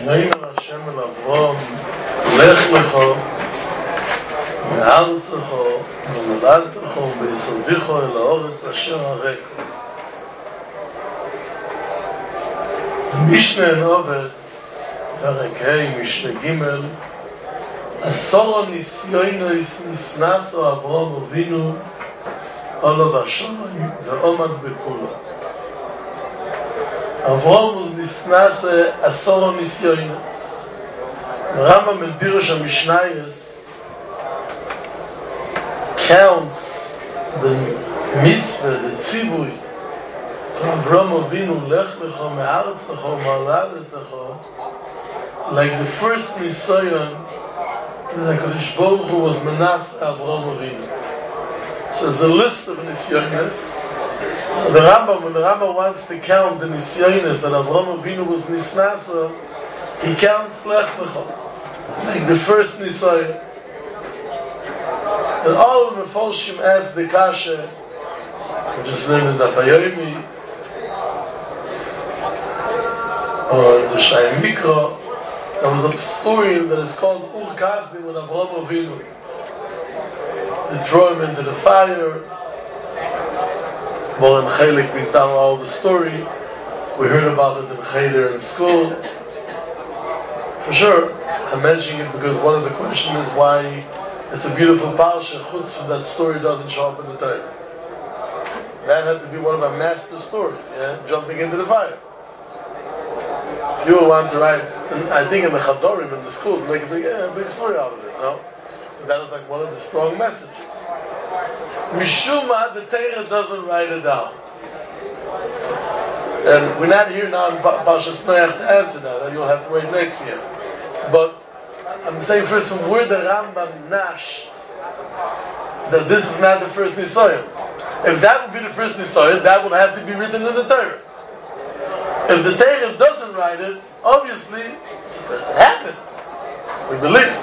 ויאמר השם אל אברהם, לך לך מארצך וממולדתך ובהסביך אל הארץ אשר אראך. משנה נובס, פרק ה' משנה ג' עשור ניסיונוס נסנסו אברהם אבינו עליו השמים ועומד בכולו. אברהם נסנס עשור ניסיונוס. רמב"ם in Pirush HaMishnayos counts the mitzvah, the tzivui to Avraham Avinu, lech lecha me'aretzecha u'moladetecha, like the first nisayon that HaKadosh Baruch Hu was menas Avraham Avinu. So there's a list of nisyonos. So the Rambam, when the Rambam wants to count the nisyonos that Avraham Avinu was nisnasa, he counts lech lecha, like the first nisayon. And all of the Mefolshim asked the Kasha, we just learned in Daf Yomi, or in the Shai Mikra, there was a story that is called Ur Kasdim with Avraham Avinu. They throw him into the fire. Moran Chelik brings down all the story. We heard about it in Cheder in school. For sure, I'm mentioning it because one of the questions is why it's a beautiful parsha, chutz that story doesn't show up in the Torah. That had to be one of our master stories, yeah? Jumping into the fire. If you want to write, I think in the Chadorim, in the schools, make a big story out of it, no? That was like one of the strong messages. Mishuma, the Torah doesn't write it down. And we're not here now in Parshas Noach to answer that you'll have to wait next year. But I'm saying first from where the Rambam nashed that this is not the first Nisayon. If that would be the first Nisayon, that would have to be written in the Torah. If the Torah doesn't write it, obviously it happened. We believe.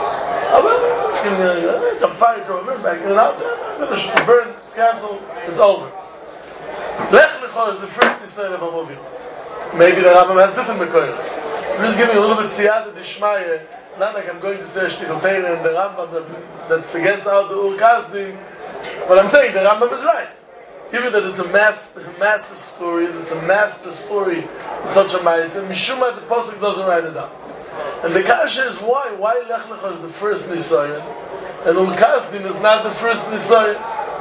Come fire, throw him in back in and out. Finish, burn, it's cancelled, it's over. Lech Lecha is the first Nisayon of Avinu. Maybe the Rambam has different Mekoyos. I'm just giving a little bit siyata d'shmaya, not like I'm going to say a shtickle Torah and the Rambam that forgets out the Ur Kasdim. But I'm saying the Rambam is right. Even that it's a massive story, it's a master story in such a ma'aseh, Mishuma the Pasuk doesn't write it down. And the kasha is why? Why Lech Lecha is the first Nisayon and Ur Kasdim is not the first Nisayon?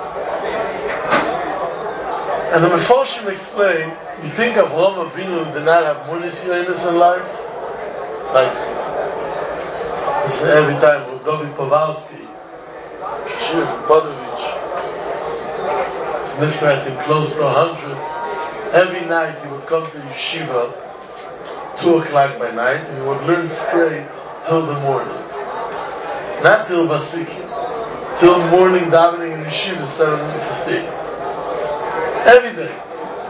And the Mefolshim explain, you think Avraham Avinu did not have more Nisayonos in life? Like, I say every time with David Powalski, Shiv Bodovich, Snifter at him close to 100. Every night he would come to yeshiva, 2 o'clock by night, and he would learn straight till the morning. Not till Vasikin, till morning davening in yeshiva, 7:15. Every day.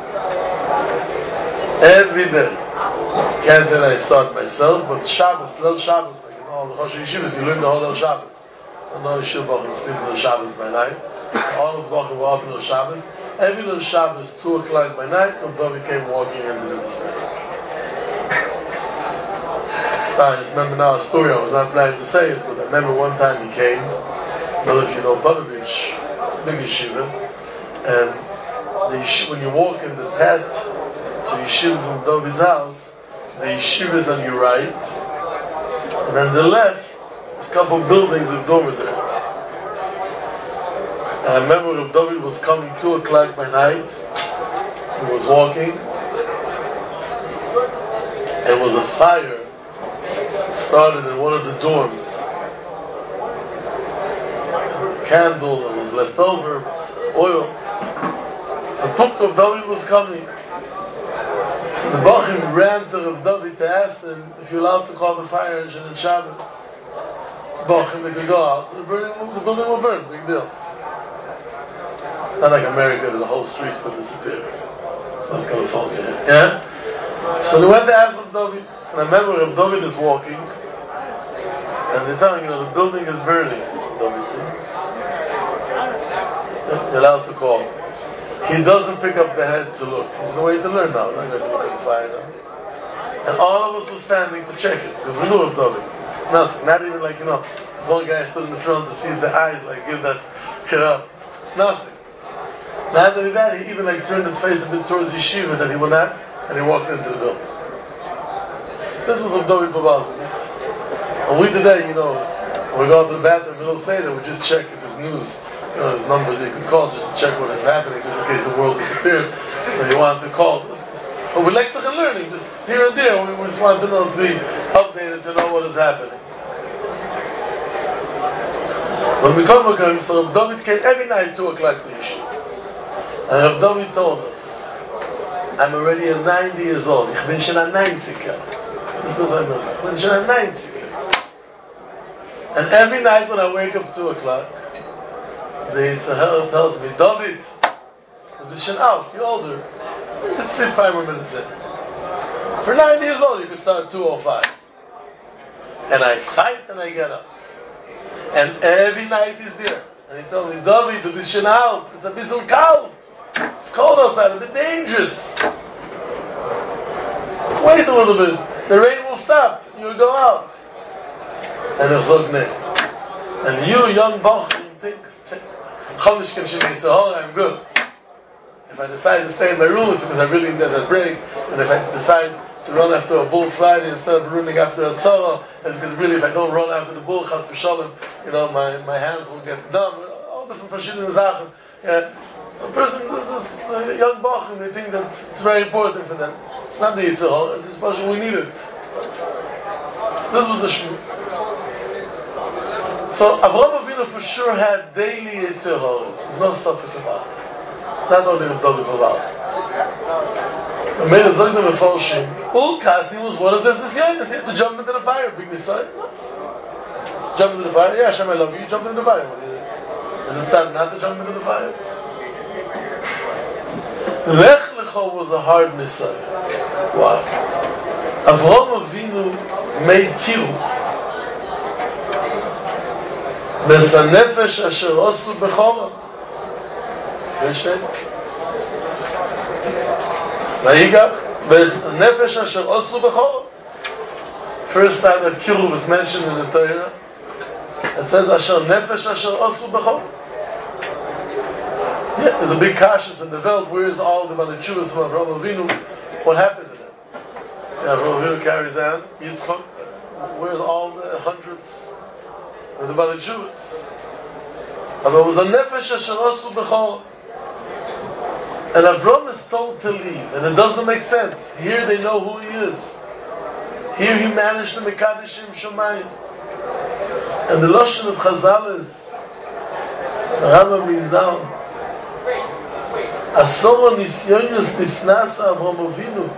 Every day. Can't say that I saw it myself, but Shabbos, Lel Shabbos, like in all the Choshen Yeshivas, you learn the whole Lel Shabbos. I know Yeshua Bachim sleeping Lel Shabbos by night. All of the Bachim were up in Lel Shabbos. Every Lel Shabbos, 2 o'clock by night, Abdullah came walking into the display. I just remember now a story, I was not planning to say it, but I remember one time he came, I don't know if you know Bodovich, it's a big yeshiva, and when you walk in the path to yeshiva from David's house, the yeshiva is on your right, and on the left, there's a couple of buildings of Gomer there. And I remember when David was coming 2 o'clock by night, he was walking, and was a fire started in one of the dorms. A candle that was left over, oil. The Puk of David was coming. So the Bachim ran to Rav David to ask him if you're allowed to call the fire engine in Shabbos. It's Bachim, they could go out. So the building will burn, big deal. It's not like America that the whole street could disappear. It's not California. Yeah? So they went to ask Rav David. And I remember Rav David is walking, and they're telling him, the building is burning. David thinks. You're allowed to call. He doesn't pick up the head to look. He's going to wait to learn now. He's not going to look at the fire now. And all of us were standing to check it, because we knew of David. Nothing, not even like, this one guy stood in the front to see if the eyes, give that, nothing. Not only that, he even turned his face a bit towards Yeshiva that he would not, and he walked into the building. This was of David Babazin. And we today, we go to the bathroom, we don't say that, we just check if his news, his numbers that you could call just to check what is happening, just in case the world disappeared. So you want to call. But we like to learning, just here and there, we just want to know, to be updated, to know what is happening. When we come again, so Rav David came every night 2 o'clock to Yeshiva. And Rav David told us, I'm already 90 years old. Ich bin schon 90er. This doesn't know. Ich bin schon 90er. And every night when I wake up 2 o'clock, the Yitzhahara tells me, David, du bist schon alt, you're older. You can sleep 5 more minutes in. For 90 years old, you can start at 2:05. And I fight and I get up. And every night he's there. And he told me, David, du bist schon alt. It's a bisschen kalt. It's cold outside, a bit dangerous. Wait a little bit. The rain will stop. You'll go out. And I said, no. And you, young Bach, you think, I'm good. If I decide to stay in my room, it's because I really need a break. And if I decide to run after a bull Friday instead of running after a tzara, and because really if I don't run after the bull, chas v'shalom, my hands will get numb. All different verschiedene Sachen. Yeah. A person, this young Bach, and they think that it's very important for them. It's not the Yitzhak, it's just Bach, we need it. This was the Shmuz. So Avraham Avinu for sure had daily Yitzhak. There's no suffix about it. Not only with David Babaz. And made a Zogna Meforshim, Ul Kasdi was one of those Nisyonis. He had to jump into the fire. Big Nisoy? Jump into the fire? Yeah, Hashem, I love you. Jump into the fire. Is it sad not to jump into the fire? Lech Lecho was a hard Nisoy. Why? Avraham Avinu made Kiruv. Bes HaNefesh Asher Osu Bechorah. זה שם. ויגח, ונפש אשר עשו בכור. First time that Kiruv is mentioned in the Torah, it says, אשר נפש אשר עשו בכור. Yeah, there's a big cautious in the world. Where is all the Balachuvas from Avraham Avinu? What happened to them? Yeah, Avraham Avinu carries on, Yitzchak. Where's all the hundreds of the Balachuvas? But it was a nefesh asher asu bechor. And Avram is told to leave, and it doesn't make sense. Here they know who he is. Here he managed the Mekadeshim Shomayim. And the Lashon of Chazal is, the Rambam brings down, Asoro Nisyonos Nisnasa Avram Avinu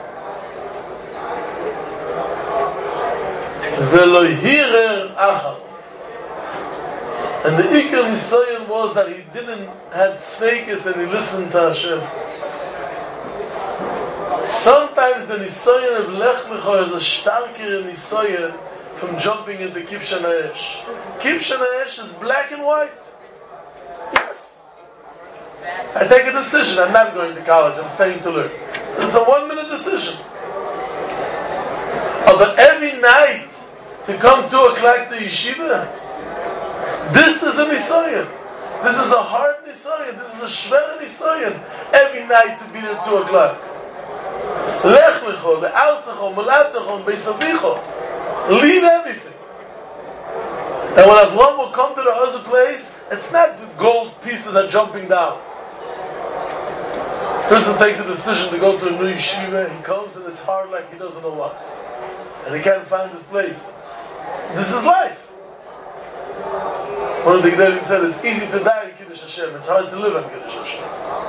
Velo Hirer Achar. And the Iker Nisoyan was that he didn't have tzveikis and he listened to Hashem. Sometimes the Nisoyan of Lech Lecho is a starker Nisoyan from jumping into Kibshan Ha'esh. Kibshan Ha'esh is black and white. Yes. I take a decision. I'm not going to college. I'm staying to learn. It's a 1-minute decision. Oh, but every night to come 2 o'clock to yeshiva, this is a Nisayan. This is a hard Nisayan. This is a shver Nisayan. Every night to be there 2 o'clock. Lech lecho, le'altzecho, molatecho, beisavicho. Leave everything. And when Avram will come to the other place, it's not the gold pieces are jumping down. Person takes a decision to go to a new yeshiva, he comes and it's hard like he doesn't know what. And he can't find his place. This is life. One of the Gedolim said, it's easy to die in Kiddush Hashem, it's hard to live in Kiddush Hashem.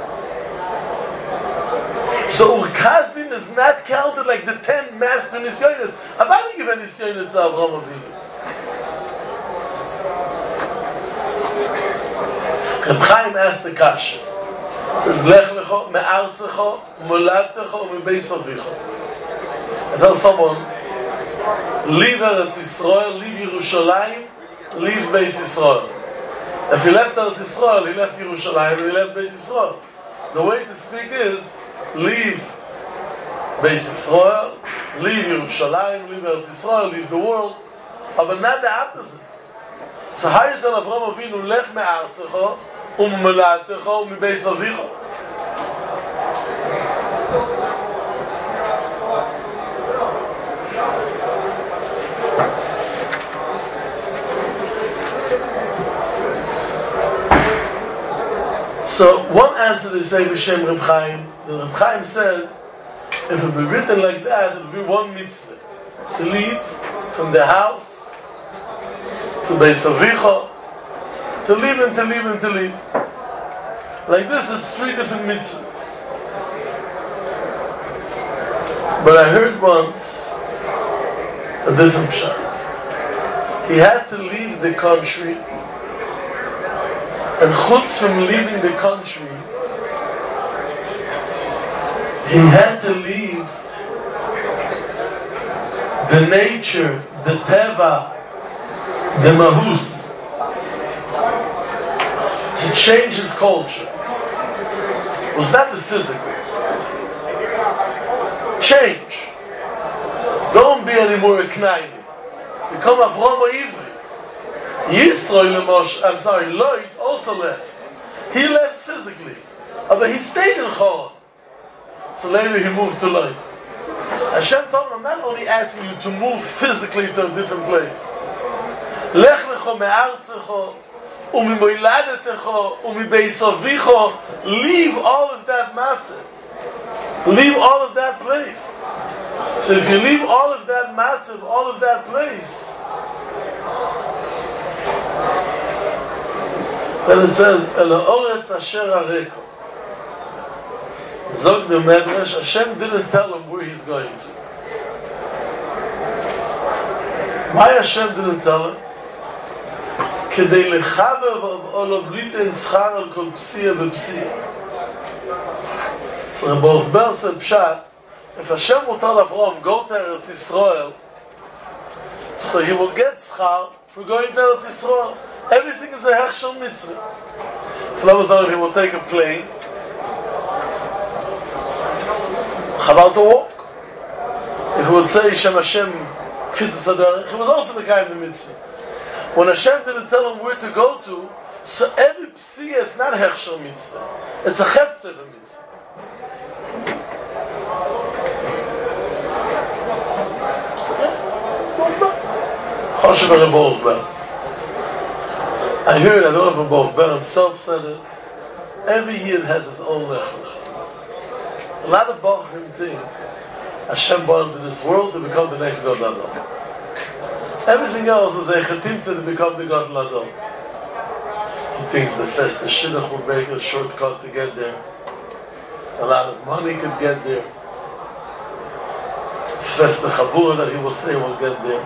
So Urkazdin is not counted like the 10 master Nisyonis. I'm not going to give any Nisyonis to Avraham Avinu. Reb Chaim asked the Kasha. It says, Lech lecho, me'artzecho, molatecho, me'beis avicho. I tell someone, leave Eretz Yisrael, leave Yerushalayim, leave Beis Yisrael. If he left Eretz Yisrael, he left Yerushalayim, and he left Beis Yisrael. The way to speak is, leave Beis Yisrael, Leave Yerushalayim, leave Eretz Yisrael, leave the world. But not the opposite. So how you tell Avraham Avinu, lech me'artzecha, u'melatecha, u'mibeis avicha? So one answer they say B'Shem Reb Chaim. The Reb Chaim said, if it would be written like that, it would be one mitzvah. To leave from the house to Beis Avicha, to leave and to leave and to leave. Like this, it's 3 different mitzvahs. But I heard once a different pshat. He had to leave the country, and chutz from leaving the country, he had to leave the nature, the teva, the mahus, to change his culture. It was not the physical. Change. Don't be anymore a knaini. Become Avraham Ivri. Yisrael, Lloyd also left. He left physically, but he stayed in Choron. So later he moved to Lloyd. Hashem told him, I'm not only asking you to move physically to a different place. Lech lecho me'artzecho, u'mimoiladetecho, u'mibeis avicho. Leave all of that matzah. Leave all of that place. So if you leave all of that matzah, all of that place, then it says, Ela oretz asher areko. Zog the Medrash, Hashem didn't tell him where he's going to. Why Hashem didn't tell him? Kedei lechavev olav liten schar al kol psiya v'psiya. So Rabbi Ochber said, Pshat, if Hashem will tell Avraham, go to Eretz Yisrael, so he will get schar for going to Eretz Yisrael. Everything is a hechshel mitzvah. He will take a plane, Chaval to walk. If he would say Shem Hashem Kfitzas Haderech, he was also the guy in the mitzvah. When Hashem didn't tell him where to go to, so every psiya is not hechshel mitzvah. It's a cheftzeh mitzvah. Choshev Rebbe Ochber. I heard, I don't know if Rebbe Ochber himself said it, every year has his own lechlich. A lot of Bachrim think Hashem brought him to this world to become the next God Ladon. Everything else is a chetimtzah to become the God Ladon. He thinks the Festa Shidduch will make a shortcut to get there. A lot of money could get there. Festa Chabura that he will say will get there.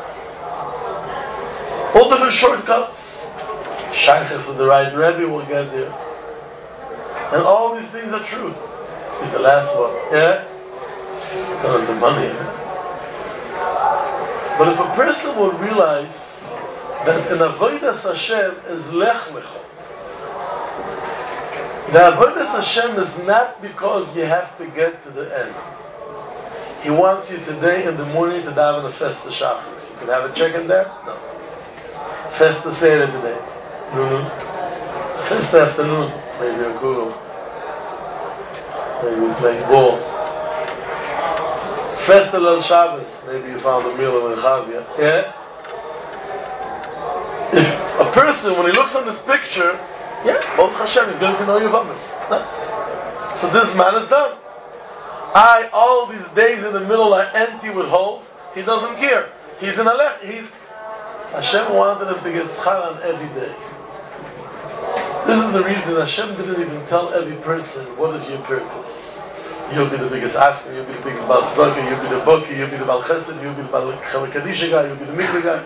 All different shortcuts. Shaykhs with the right Rebbe will get there. And all these things are true. He's the last one. Yeah? Don't have the money. Yeah? But if a person will realize that an avodas Hashem is lech lecha. The avodas Hashem is not because you have to get to the end. He wants you today in the morning to daven a Festa Shachris. You can have a check in that? No. Festa Seder today. No. Festa afternoon. Maybe a Google. Maybe we playing ball. Festival on Shabbos. Maybe you found a meal in Chavia. Yeah? If a person, when he looks on this picture, Baruch Hashem, he's going to know Yevamis. No? So this man is done. All these days in the middle are empty with holes. He doesn't care. He's in a lech. Hashem wanted him to get schar on every day. This is the reason Hashem didn't even tell every person, what is your purpose? You'll be the biggest asker, you'll be the biggest Baal Tzedakah, you'll be the Boki, you'll be the Baal Chesed, you'll be the Baal Kadisha guy, you'll be the Mikveh guy.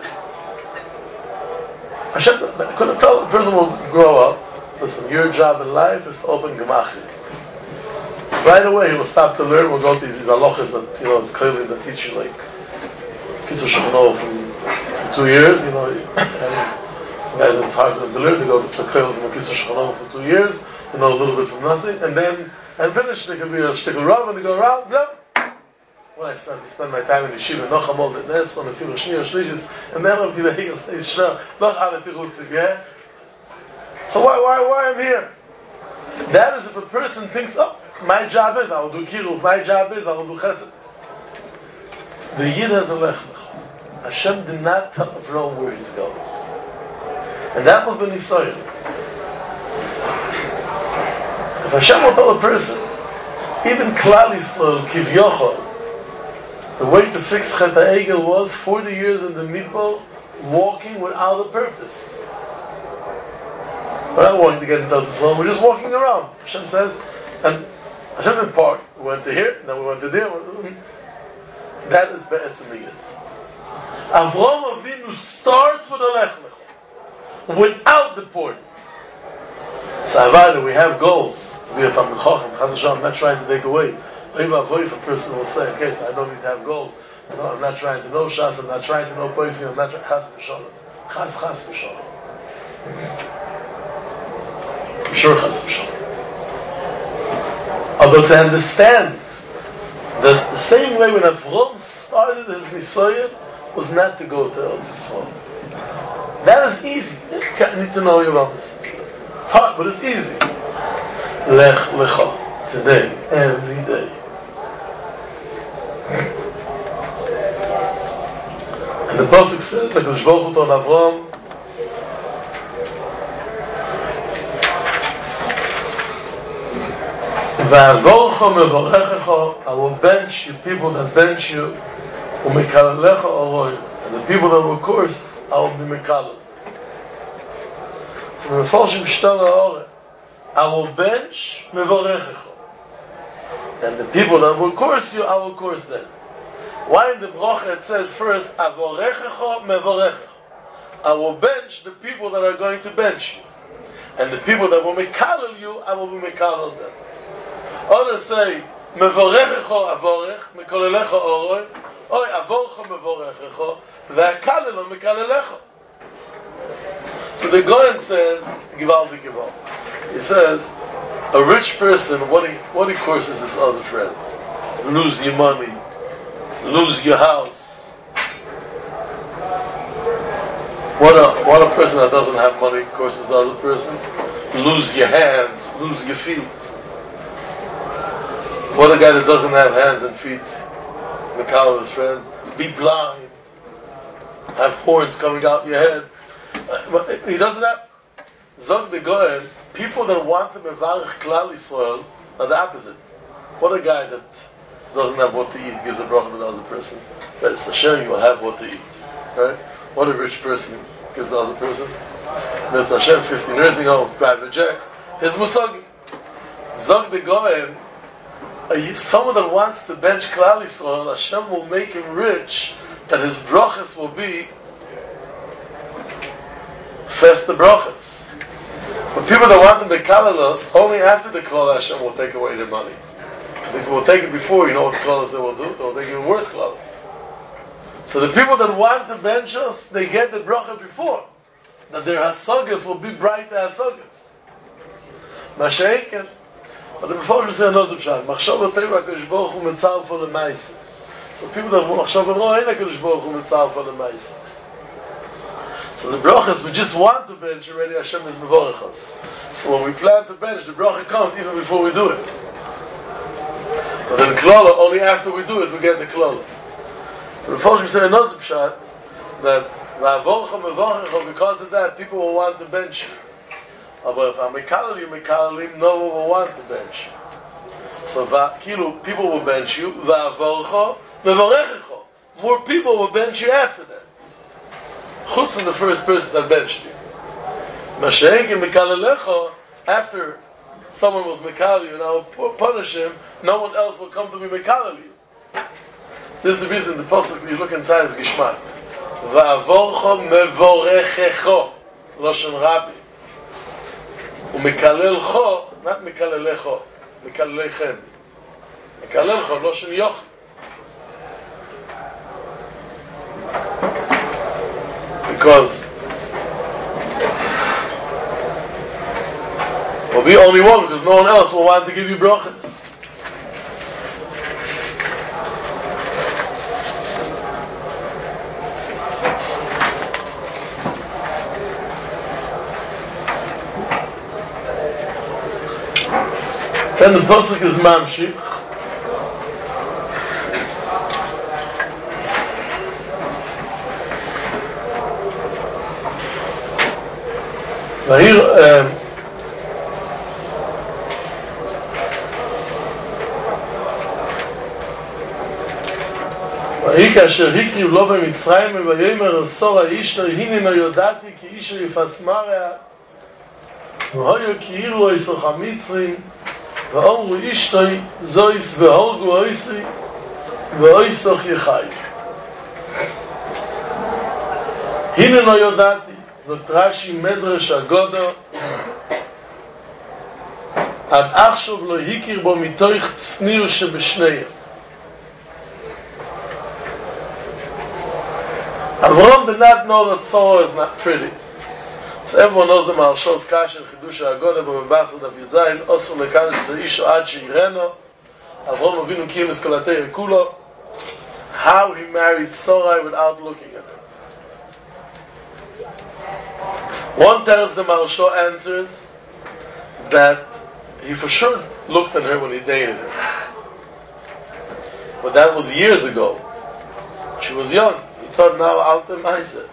Hashem could have told a person will grow up, listen, your job in life is to open Gemachim. Right away he will stop to learn, we'll go to these halachas that, it's clearly that teach you like Kitzur Shulchan from 2 years, guys, it's hard for them to learn. They go to Tzakil from a Kitzur Shulchan for 2 years, a little bit from nothing, and then finish. They can be a shtickle rub, and they go around. when I spend my time in the Yeshiva, noch amol the Nes, on the Fibra Shni or Shlishis, and then I'm going to say, Shver, noch alle Tirutzim, yeah? So why I'm here? That is if a person thinks, oh, my job is, I will do Kiruv, my job is, I will do Chesed. The Yid has a Lech Lech. Hashem did not tell Avram where he's going. And that was the Nisoyen. If Hashem will tell a person, even Klal Yisrael, Kivyochol, the way to fix Chet HaEgel was 40 years in the Midbar, walking without a purpose. We're not walking to get into Yisrael, we're just walking around. Hashem says, and Hashem didn't park. We went to here, then we went to there. That is Be'etzem Yid. Avraham Avinu starts with a Lech Lech, without the point. So we have goals. We have Talmid Chacham, Chaz Hashem, I'm not trying to take away. If a person will say, okay, so I don't need to have goals. No, I'm not trying to know Shas, I'm not trying to know Poisim, I'm not trying Chas V'Sholem. Chas V'Sholem. Sure, Chas V'Sholem. But to understand that the same way when Avram started his Nisoyen was not to go to Eretz Yisrael. That is easy. You need to know about this. It's hard, but it's easy. Lech Lecha. Today, every day. And the Pasuk says, HaKadosh Baruch Hu told Avram, V'avorcha mevorechecha, I will bench you, people that bench you, u'mekalelecha oroi, and the people that will curse, I will be mekalel. So the Mefarshim shtar ha'oreh, I will bench mevorechecha, and the people that will curse you, I will curse them. Why in the bracha it says first, avorechecha mevorechecha, I will bench the people that are going to bench you, and the people that will mekalel you, I will be mekalel them. Others say, mevorechecha avorech, mekalelecha oroi, or avorcha mevorechecha, ve'akalelo mekalelecha. So the Goyen says, Givaldi Gival. He says, a rich person, what he curses his other friend. Lose your money, lose your house. What a person that doesn't have money curses the other person. Lose your hands, lose your feet. What a guy that doesn't have hands and feet, Mikal, his friend, be blind, have horns coming out your head. He doesn't have. Zog the Goyen, people that want to mevarich Klal Yisrael are the opposite. What a guy that doesn't have what to eat gives a bracha to the other person. That's Hashem, you will have what to eat. Right? What a rich person gives the other person. That's Hashem, 50 nursing home, private jet. His musagi. Zog the Goyen, someone that wants to bench Klal Yisrael, Hashem will make him rich, that his brachas will be fast the brachas. But people that want to be kalalos, only after the klal Hashem will take away their money. Because if it will take it before, you know what klalos they will do? They will take even worse klalos. So the people that want to bench us, they get the bracha before. That their hasagas will be bright hasagas. Masha'eken. But the Mefarshim say another pshat. Machshav HaTeva HaKadosh Baruch Hu Metzar for the Maisa. So people that want Machshav HaRoa, HaKadosh Baruch Hu Metzar for the Maisa. So the brachas, we just want to bench already, Hashem is mevorech us. So when we plan to bench, the bracha comes even before we do it. But then klala, only after we do it, we get the klala. The Mefarshim say another pshat, that v'avorcha mevorech, because of that, people will want to bench you. But if I'm mekalim, no one will want to bench you. So people will bench you, v'avorcha mevorechecha. More people will bench you after that. Chutz in the first person that benched you. Masha'ekin mekalelecha, after someone was mekal you, now punish him, no one else will come to be mekal you. This is the reason the pasuk, you look inside, is Gishmak. Va'avorcha mevorechecha, Lashon Rabbi. Umekalelcha, not mekalelecha, mekalelechem. Mekalelcha, Lashon Yoch. Because will be only one, because no one else will want to give you brachas. Then the Pasuk is Mamshich. ויהי כאשר הקריב לו במצרים ויאמר אל שרה אשתו הננו ידעתי כי איש יפס מרע והיו כי יראו איסוך המצרים ואמרו אשתו זויס והורגו איסי ואיסוך יחי הננו ידעתי זאת רש"י מדרש אגודו עד עכשיו לא הכיר בו מתוך צניעות שבשניהם Avram did not know that Sarah is not pretty. So everyone knows the Maharshal's Kasha in Chidusha Agoda, but Bebasad of Yudzayin, Osur Lekanish Isha Ad Sheireno, Avram Avinu Kimis Kolatei Kulo, how he married Sarai without looking at her. One tells the Maharshal answers that he for sure looked at her when he dated her. But that was years ago. She was young. Thought now Alta Maisa.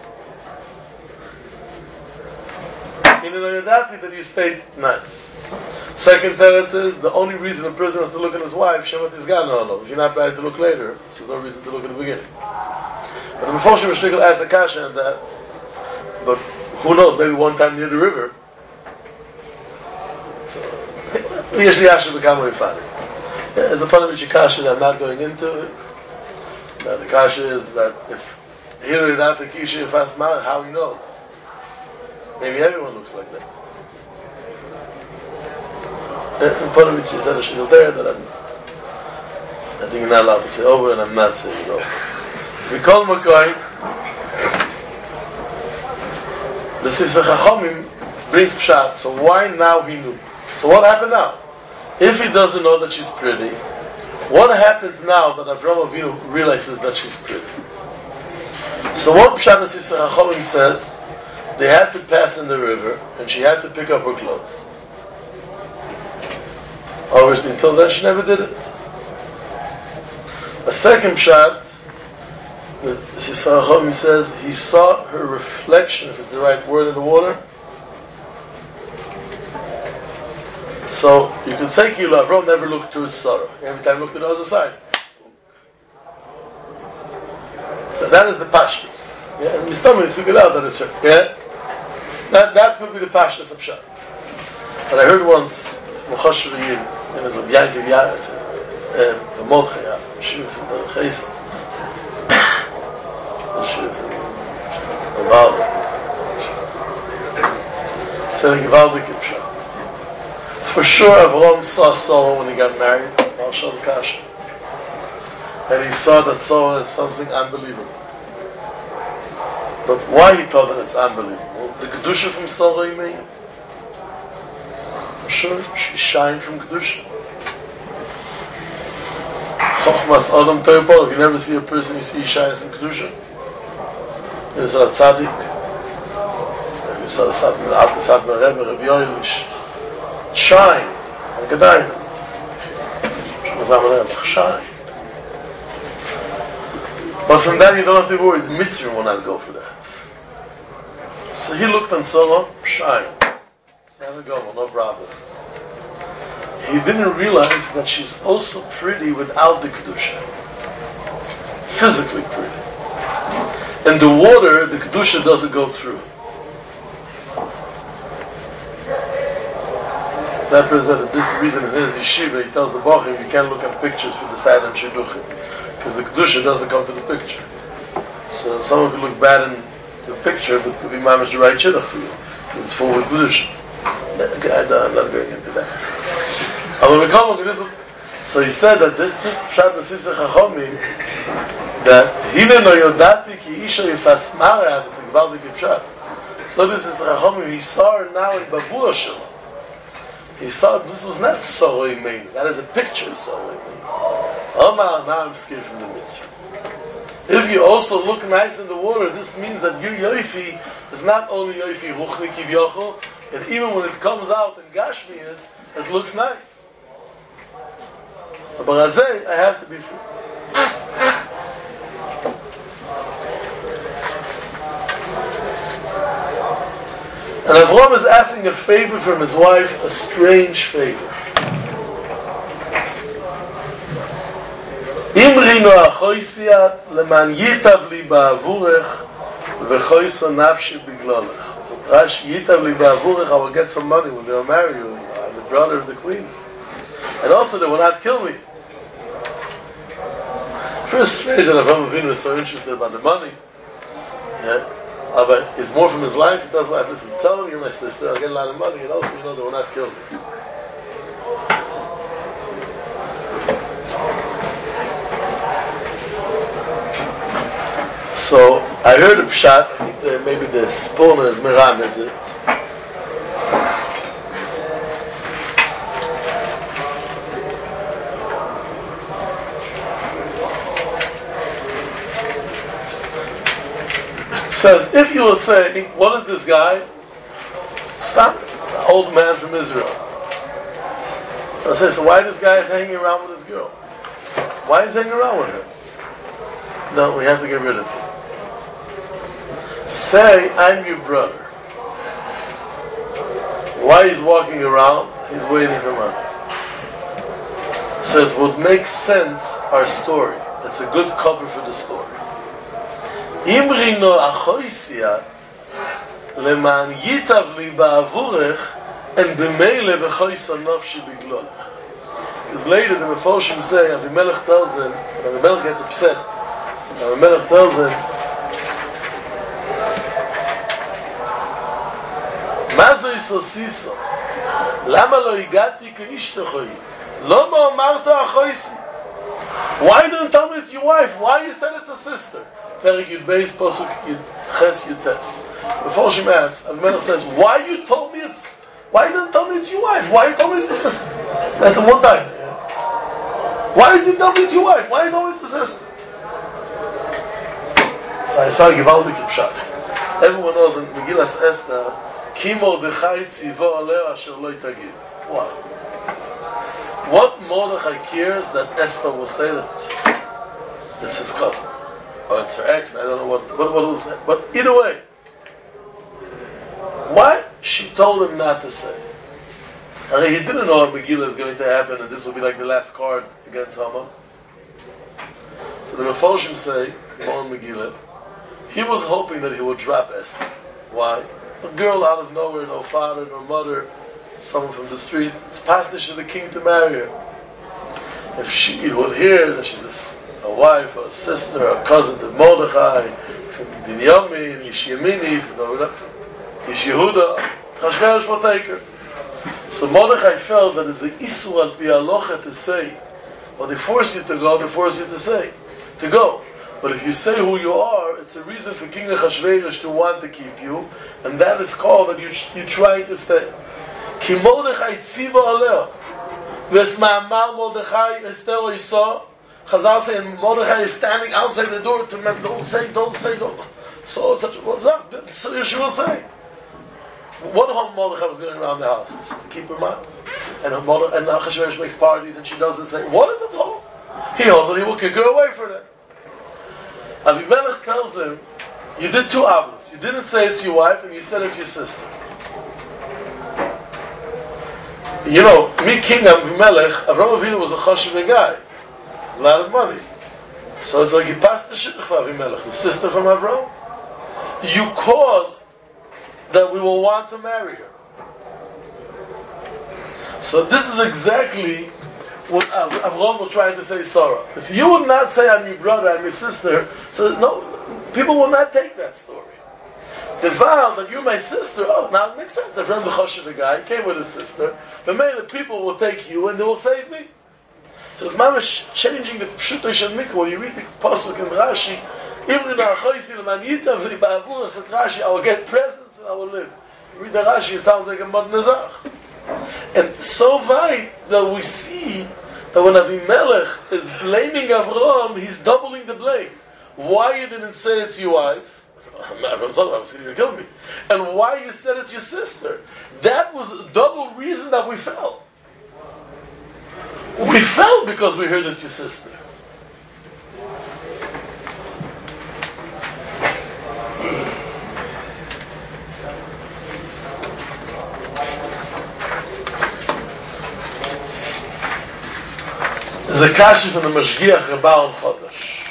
In an Ayadati that you stayed nice. Second teretz is the only reason a person has to look at his wife, Shemat is gone. If you're not ready to look later, there's no reason to look at the beginning. But the Meforshim Shtikl asked a kasha on that. But who knows, maybe one time near the river. So, usually Yasha become very funny. There's a Panamichi kasha that I'm not going into. Now the kasha is that if here without the Kisha Yefas Mar, how he knows? Maybe everyone looks like that. In Ponovich, he said a shidduch there that I think you're not allowed to say over, and I'm not saying over. We call Makai. The Sifsei Chachomim brings Pshat, so why now he knew? So what happened now? If he doesn't know that she's pretty, what happens now that Avraham Avinu realizes that she's pretty? So what Pshat the Sifsei Chachomim says, they had to pass in the river, and she had to pick up her clothes. Obviously, until then, she never did it. A second Pshat, the Sifsei Chachomim says, he saw her reflection, if it's the right word, in the water. So, you could say, Kilo Avraham never looked to his Sarah. Every time he looked to the other side. That is the pashtus. Yeah, and Mistama figured out that it's her. Yeah, that could be the pashtus of Pshat. But I heard once Moshe Rabbeinu in his Yankiv Yaakov, the Molchaya, Shiv, the Chaysa, Shiv, the Valdik. Said a Givaldik in Pshat. For sure, Avraham saw Sarah when he got married. Marshal's Kasha. And he saw that Sarah is something unbelievable. But why he thought that it's unbelievable? The Kedusha from Sarah, you mean? Sure, she shined from Kedusha. Chochmas Adam Teupol, if you never see a person, you see he shines from Kedusha. You saw a tzaddik. You saw the Satmar Rebbe, Rabbi Yoelish. Shine, like a diamond. Shine. But from that you don't have to worry, the Mitzvah will not go for that. So he looked on Sarah, shine. So have a go, no problem. He didn't realize that she's also pretty without the Kedusha. Physically pretty. In the water, the Kedusha doesn't go through. That presented this reason in his yeshiva, he tells the Bachim, you can't look at pictures for the silent shidduchim. Because the Kedusha doesn't come to the picture. So someone could look bad in the picture, but could be mamash the right shidduch for you. Because it's full with Kedusha. I'm not going into that. So he said that this Pshat Sifsei Chachomim, that Hine no yodati ki isha yifas mara, it's a Gvaldik Pshat. So this is Chachomim, he saw her now in Bavua Shalom. He saw this was not Sarah Imeinu. That is a picture of Sarah Imeinu. Omar, now I'm scared from the mitzvah. If you also look nice in the water, this means that your yoifi is not only yoifi ruchni kivyochel, and even when it comes out in Gashmias, it looks nice. But I have to be free. And Avram is asking a favor from his wife, a strange favor. Imrino achoisiyat leman yitav li ba'avurech v'choisa nafshi biglolech. So Rashi, yitav li ba'avurech, I will get some money when they will marry you. I'm the brother of the queen. And also they will not kill me. First strange that Avram Avinu is so interested about the money. Yeah. But it's more from his life. He tells his wife, listen, tell him you're my sister, I'll get a lot of money, and also, they will not kill me. So, I heard a pshat, I think maybe the Sponer is Miram, is it? Says, if you will say, what is this guy? Stop, the old man from Israel. I'll say, so why this guy is hanging around with this girl? Why is he hanging around with her? No, we have to get rid of him. Say, I'm your brother. Why he's walking around? He's waiting for money. So it would make sense, our story. It's a good cover for the story. Imrino achoisiyat leman yitav li ba'avurech and b'meile v'choisa nafshi biglolech. Because later the Mefoshim say, Avimelech tells him, and Avimelech gets upset, Avimelech tells him, Mazo isosiso, lama lo igati ke'ishtechoi, loma omarta achoisi. Why didn't tell me it's your wife? Why you said it's a sister? Perik Yud Beis Pasuk Yud Ches Yud Tes. Before she asks, Avimelech says, why you told me it's? Why you didn't tell me it's your wife? Why you told me it's a sister? That's a one time. Why did you tell me it's your wife? Why you told me it's a sister? So I saw Givaldik Pshat. Everyone knows in Megillas Esther, Kimo Dechai Tzivo Aleh Asher Lo Tagid. Why? What Mordechai cares that Esther will say that it's his cousin? Or it's her ex, I don't know what was that. But either way, why she told him not to say? He didn't know Megillah is going to happen and this will be like the last card against Haman. So the Mefoshim say, on Megillah, he was hoping that he would drop Esther. Why? A girl out of nowhere, no father, no mother, someone from the street. It's pastish for the king to marry her. If she would hear that she's a wife, or a sister, or a cousin to Mordechai, from Binyamin, Ish Yemini, from Ish Yehuda, Chashverosh will take her. So Mordechai felt that it's an Isur al Pi Halacha to say, well, they force you to go, they force you to say, to go. But if you say who you are, it's a reason for King Achashverosh to want to keep you, and that is called that you're trying to stay. Ki Mordechai tziva aleh, v'esma'amar Mordechai Esther Yisah. Chazal say, and Mordechai is standing outside the door to remember, don't say. So such so Yeshua will say. What if Mordechai was going around the house? Just to keep her mind. And Achashverosh makes parties and she doesn't say, what is the toll? He hopes that he will kick her away for that. Avimelech tells him, you did two avos. You didn't say it's your wife and you said it's your sister. You know, me King Avimelech, Avraham Avinu was a chashuv guy. A lot of money. So it's like he passed the shidduch for Avimelech, the sister from Avraham. You caused that we will want to marry her. So this is exactly what Avraham was trying to say, Sarah. If you would not say I'm your brother, I'm your sister, so no, people will not take that story. The vow that you're my sister, oh, now it makes sense. Avraham the chashuv guy came with his sister, but maybe the people will take you and they will save me. So it's mamish changing the pshuto shel mikra. When you read the pasuk in Rashi, I will get presents and I will live. You read the Rashi, it sounds like a Mod Nezach. And so weit that we see that when Avimelech is blaming Avraham, he's doubling the blame. Why you didn't say it's your wife? Avraham thought I was going to kill me. And why you said it's your sister? That was a double reason that we fell. We fell because we heard it's your sister. There's a kasha from the Mashgiach Rebal Chodesh.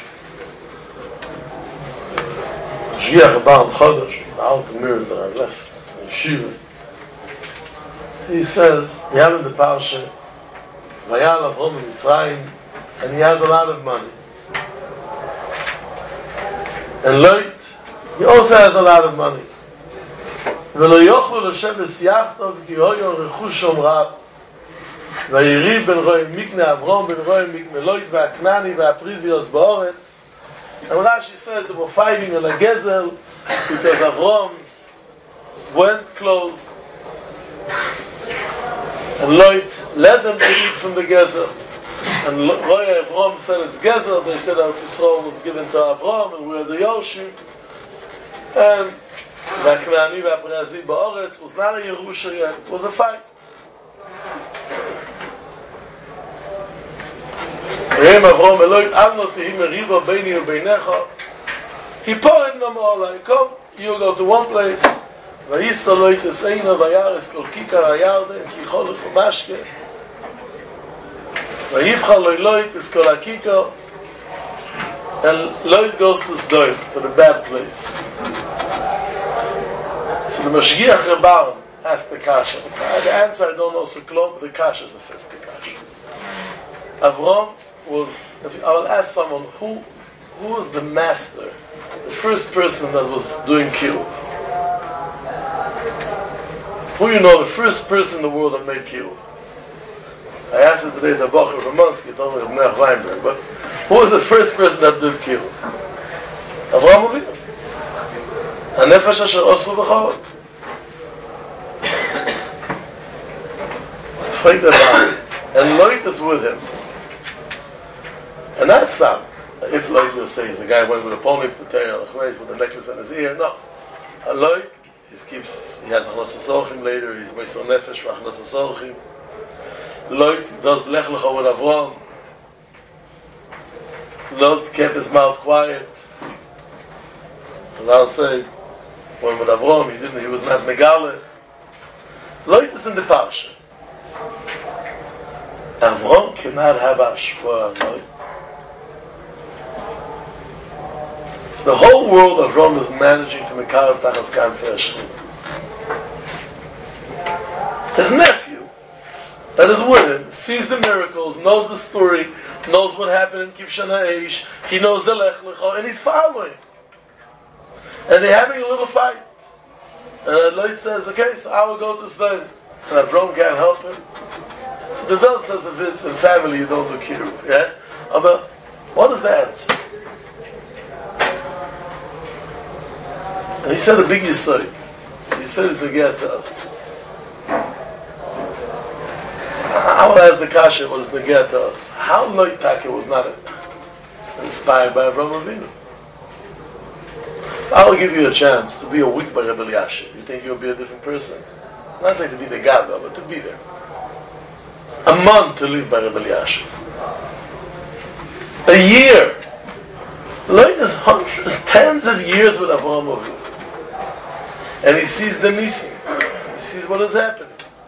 Mashgiach Rebal Chodesh, the outer mirrors that are left in Shiva. He says, we have in the Parsha, Vayal Avrom in Mitzrayim, and he has a lot of money. And Lot, he also has a lot of money. V'lo yochlu l'shem v'siyachto v'kihoyo rechushom rab. V'yiriv ben roim mikne Avrom ben roim mikne Lot v'aknani v'aprizios ba'oretz. And Rashi says they were fighting in a gezel because Avrom's went close. And Lot led them to eat from the gezel. And Roya Avrom said it's gezel. They said Eretz Yisrael was given to Avrom and we're the Yoshim. And the Knani v'Aprizi ba'oretz was not a Yerusha yet. It was a fight. Avrom Eloi Avno Tehi Meriva Beini u'Beinecha. He poured them all like, come, you go to one place. Vayisa Lot Eseina Vayaris Kol Kikar HaYarden Ki Cholech u'Mashke. Vayivcha Lot is Kol HaKikar. And Lot goes to Sdom, to the bad place. So the Mashgiach Rebal asked the kasha. The answer I don't know so close, but the kasha is the first kasha. Avrom was, I will ask someone, who was the master, the first person that was doing kiruv? Who you know, the first person in the world that made kiruv? I asked it today to Bocher Vermonsky, told me Reb Weinberg, but who was the first person that did kiruv? Avram Avinu. Hanefesh asher osu b'chorod. Fight about it. And Lot is with him. And that's not, if Lot will say, he's a guy went with a pony with a necklace on his ear. No. And Lot, he has Achnos HaSorchim later, he's Meisel Nefesh for Achnos HaSorchim. Lot does Lech Lecha with Avram. Lot kept his mouth quiet. As I'll say, when with Avram, he was not Megale. Lot is in the Parsha. Avram cannot have Ashpah on Lot. The whole world of Avram is managing to Mekarev Tachas Kanfei Hashem. His nephew, that is with him, sees the miracles, knows the story, knows what happened in Kivshan HaEish, he knows the Lech Lecha, and he's following. And they're having a little fight. And Lot says, okay, so I will go to Sdom. And Avram can't help him. So the Welt says if it's in family, you don't do kiruv. Yeah? But what is the answer? And he said a big yesod. He said it's neged to us. I will ask the kasha what is neged to us. How Lot Taka was not inspired by Avram Avinu? I will give you a chance to be a week by Rebbe Elyashiv. You think you'll be a different person? I'm not saying to be the Gabba, but to be there. A month to live by Rebbe Elyashiv. A year. Lot is hundreds, tens of years with Avram Avinu. And he sees the Nisim. He sees what is happening.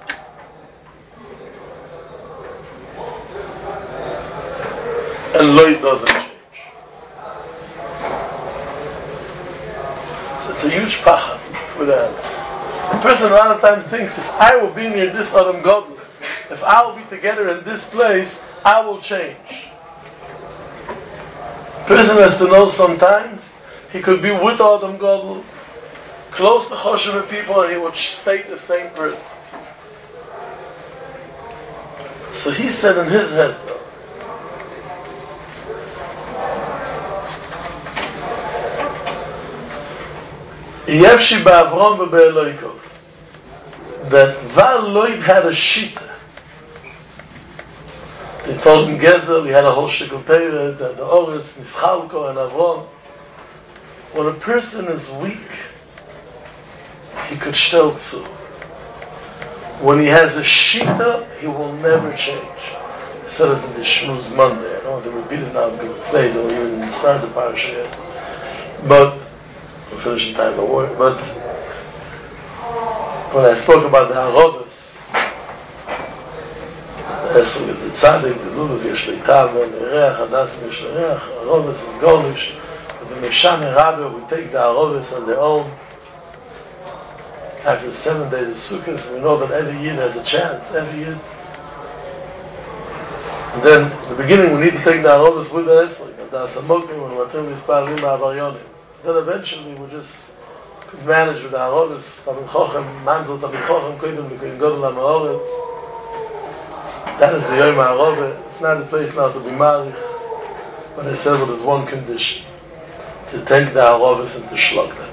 And Lot doesn't change. So it's a huge pacha for the answer. The person a lot of times thinks, if I will be near this Adam Godel, if I will be together in this place, I will change. The person has to know sometimes he could be with Adam Godel, close to Choshev people, and he would stay the same person. So he said in his hezbollah, Yevshi ba'Avram v'be'Eloikov, that Val Lot had a shita. They told him Gezel, he had a whole shekel Torah, the Oretz, Mischalko, and Avram. When a person is weak, he could shtel to. When he has a shita, he will never change. said it in the Shmuz Monday. I don't want to repeat it now because it's late, or even start the parasha yet. But we're finishing time of work. But when I spoke about the Harovas, the Esrog is the Tzadik, the Lulav Yesh Leitav, the Reach, Hadas Yesh Lereach, Harovas is Golish. The Meshane Rabbe, we take the Harovas on their own. After 7 days of Sukkot, we know that every Yid has a chance, every Yid. And then, in the beginning, we need to take the Harovas with the Esrog, and the Asamokim, and we're telling Mispalim Ha'avaryonim. Then eventually, we just could manage with the Harovas, Tabin Chochem, Manzol Tabin Chochem, Koidem, Koidem Godel HaMa'oretz. That is the Yom HaArove. It's not the place now to be marich, but I said, well, there's one condition. To take the Harovas and to shlug them.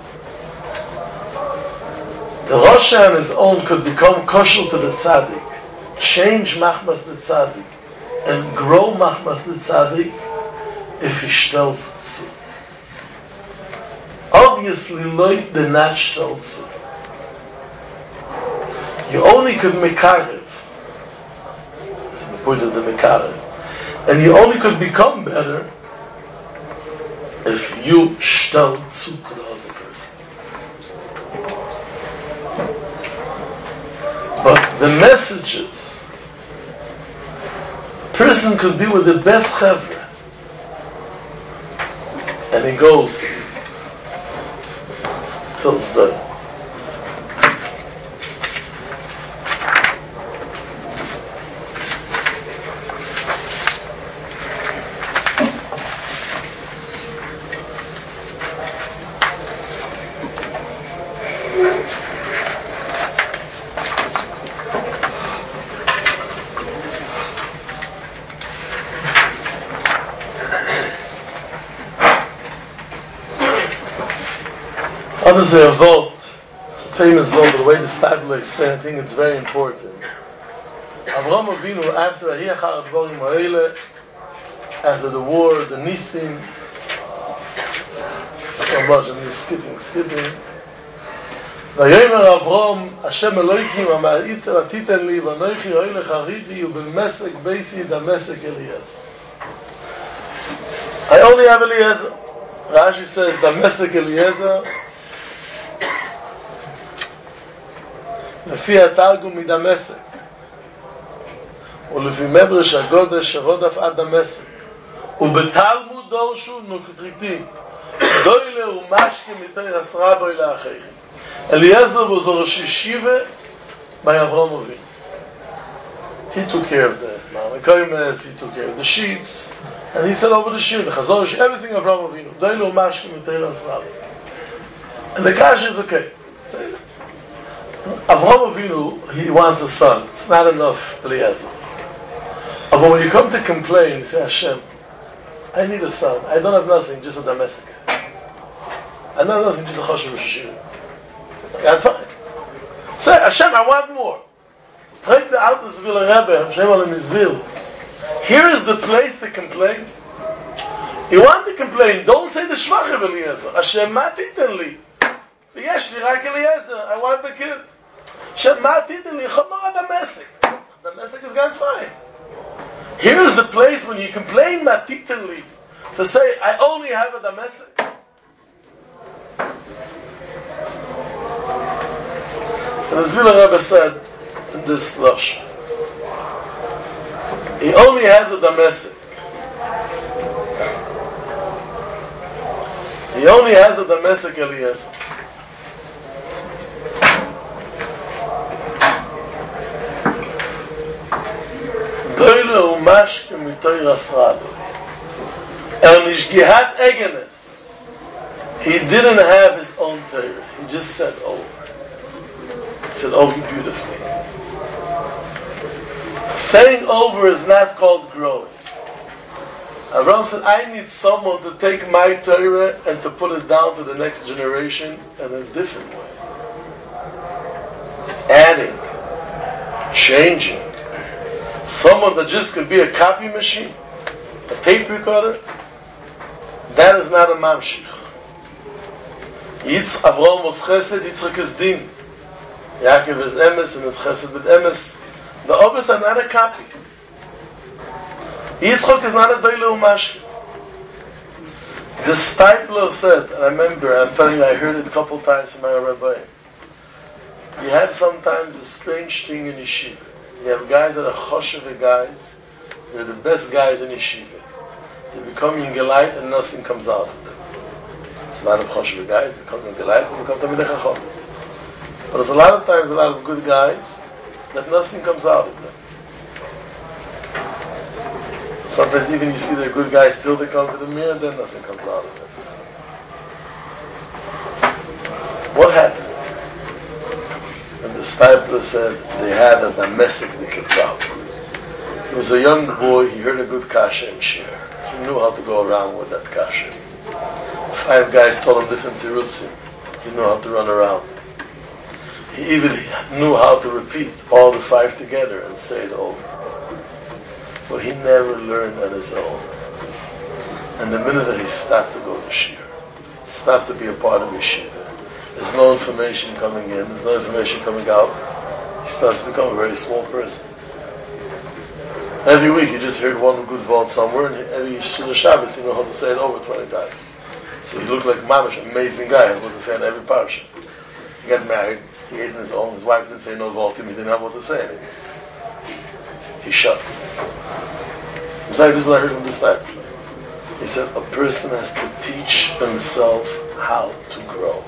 The Rosha on his own could become kosher to the tzaddik, change machmas the tzaddik, and grow machmas the tzaddik if he stellt zu. Obviously, Leute did not stellt zu. You only could mekarev, the point of the mekarev, and you only could become better if you stellt zu to the other person. But the messages, a person could be with the best chevra, and he goes till it's done. It's a vote. It's a famous vote, but the way the Stadler explained, I think it's very important. Avraham Avinu, after the war, the Nisim, so much, I'm just skipping. Vayomer Avraham, Hashem Elokim, Ama'iter Atiten li, Vanoichi Hoylech Haridi, Ubelmesek Beisi, Damesek Eliezer. I only have Eliezer. Rashi says, Damesek Eliezer, לפי התרגום מדמשק ולפי מדרש הגודש שרודף עד דמשק ובתלמוד דורשו נוקטריטים דוילה ומשקה מתיר עשרה בוי לאחרים Eliezer was a Rosh Yeshiva by Avraham Avinu. He took care of the Ma'amekoymes, he took care of the sheets, and he said over the sheet, the Chazorish, everything of Avraham Avinu. Doilu Mashke Mitayr Asrab. And the Kash is okay. Say Avraham Avinu, he wants a son. It's not enough, Eliezer. But when you come to complain, you say, Hashem, I need a son. I don't have nothing, just a domestic. I don't have nothing, just a Choshev Rosh Yeshiva. That's fine. Say, Hashem, I want more. Take the Alter Zvila Rebbe, Hashem Alam Izvil. Here is the place to complain. You want to complain, don't say the Shvach of Eliezer. Hashem, ma titen li. V'yesh li rak Eliezer. I want the kid. Hashem, ma titen li. Chama Damesek. Damesek is ganz fine. Here is the place when you complain, ma titen li, to say, I only have a Damesek. And the Zvila Rebbe said in this lush, he only has a Damesek. He only has a Damesek Eliezer. Doyle umashke mitoy rasrado. Nish gihat egenes. He didn't have his own Torah. He just said over. He said over beautifully. Saying over is not called growing. Avraham said, I need someone to take my Torah and to put it down to the next generation in a different way. Adding, changing. Someone that just could be a copy machine, a tape recorder, that is not a mamshich. Avraham was chesed, Yitzchak is din. Yaakov is emes, and it's chesed with emes. The others are not a copy. Yitzchok is not a doile umashke. The Stipler said, and I remember, I'm telling you, I heard it a couple times from my rabbi. You have sometimes a strange thing in yeshiva. You have guys that are choshev guys. They're the best guys in yeshiva. They become yingelite and nothing comes out of them. It's a lot of choshev guys. They become yingelite and become tamidei chacham. But there's a lot of times a lot of good guys that nothing comes out of them. Sometimes even you see they're good guys till they come to the mirror, then nothing comes out of them. What happened? And the Stipler said they had a domestic problem. He was a young boy, he heard a good kasha in shir. He knew how to go around with that kasha. 5 guys told him different tirutzim. He knew how to run around. He even knew how to repeat all the 5 together and say it over. But he never learned on his own. And the minute that he stopped to go to shir, stopped to be a part of yeshiva, there's no information coming in, there's no information coming out, he starts to become a very small person. Every week you just heard one good word somewhere, and every Shul Shabbos you know how to say it over 20 times. So he looked like Mamish, an amazing guy, has what to say in every parsha. He got married, he ate on his own, his wife didn't say no Volkim, he didn't have what to say anymore. He shut. I'm sorry, this is what I heard from this time. He said, a person has to teach himself how to grow.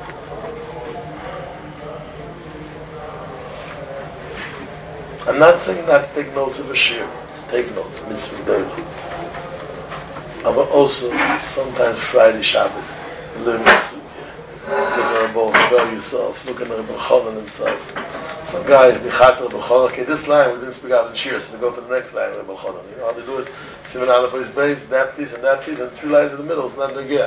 I'm not saying not to take notes of a shir. Take notes, mitzvah daily. But also, sometimes Friday Shabbos, learn the sugya. Look at Rabbi Rebel yourself. Look at Rabbi Cholan himself. Some guys, the Chatzar Rabbi Cholan, okay, this line we didn't speak out in shir, so they go to the next line, Rabbi Cholan. You know how they do it? Siman Aleph is base, that piece, and 3 lines in the middle. It's not negeh.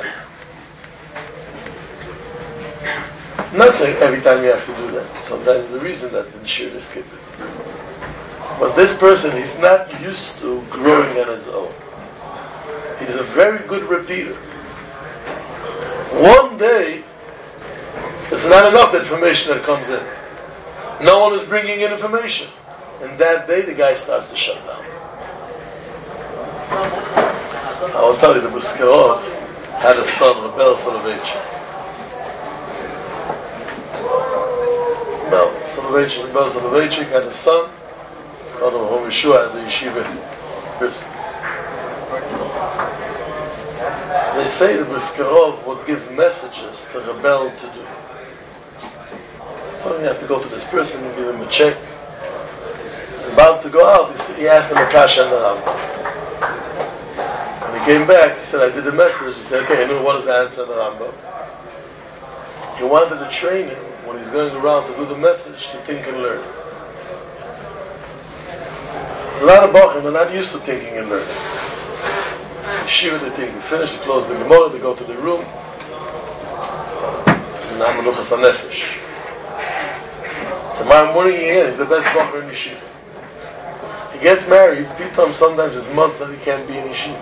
I'm not saying every time you have to do that. Sometimes there's a reason that in shir they skip it. But this person, he's not used to growing on his own. He's a very good repeater. One day, it's not enough the information that comes in. No one is bringing in information. And that day, the guy starts to shut down. I will tell you, the Buskerov had a son, Rebel Soloveitchik. Rebel Soloveitchik had a son. It's called Hom Yeshua as a yeshiva person. They say the Buskerov would give messages to Rebel to do. Told him you have to go to this person and give him a check. About to go out, he asked him a kasha and the Rambam. When he came back, he said, I did a message. He said, okay, I knew what is the answer in the Rambam. He wanted to train him when he's going around to do the message to think and learn. There's a lot of Bachim, they're not used to thinking and learning. Shiva, they think, they finish, they close the Gemara, they go to the room. Namanuchas HaNefesh. Tomorrow morning again, he's the best Bachar in Yeshiva. He gets married, people sometimes it's months that he can't be in Yeshiva.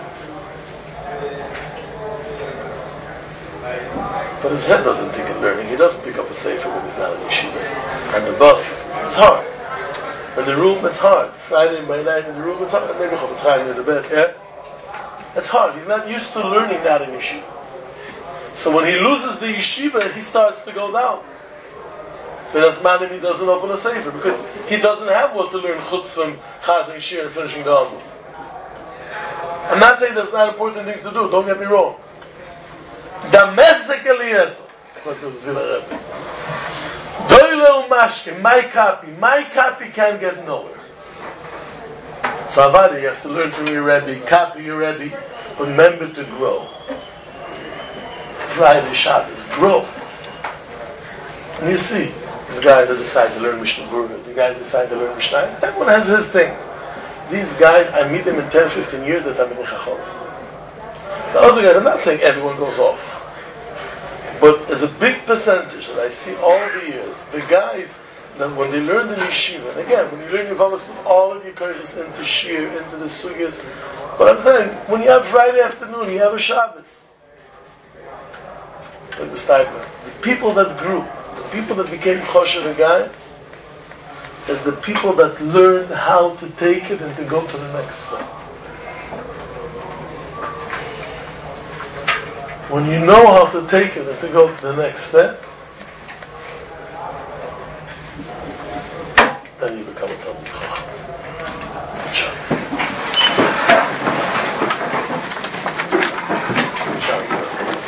But his head doesn't think in learning, he doesn't pick up a sefer when he's not in Yeshiva. And the bus, it's hard. In the room, it's hard. Friday by night in the room, it's hard. Maybe Chofetz Chaim near the bed, yeah? It's hard. He's not used to learning that in yeshiva. So when he loses the yeshiva, he starts to go down. Then as man, he doesn't open a sefer because he doesn't have what to learn chutz from chazing shir and finishing the Amud. I'm not saying there's not important things to do. Don't get me wrong. Damesek Eliezer. That's what it was Vila Rebbe. Doyle Mashke, my copy can't get nowhere. So Avadi, you have to learn from your Rebbe, copy your Rebbe, remember to grow. Friday, Shabbos, grow. And you see, this guy that decided to learn Mishnah Berurah, the guy that decided to learn Mishnah, everyone has his things. These guys, I meet them in 10, 15 years that I'm in Chacham. The other guys, I'm not saying everyone goes off. But there's a big percentage that I see all the years, the guys that when they learn the yeshiva, and again, when you learn your Yavamas, put all of your koyches into shir, into the sugyas. But I'm saying, when you have Friday afternoon, you have a Shabbos. Like the statement. The people that grew, the people that became choshev guys, is the people that learned how to take it and to go to the next step. When you know how to take it and to go to the next step,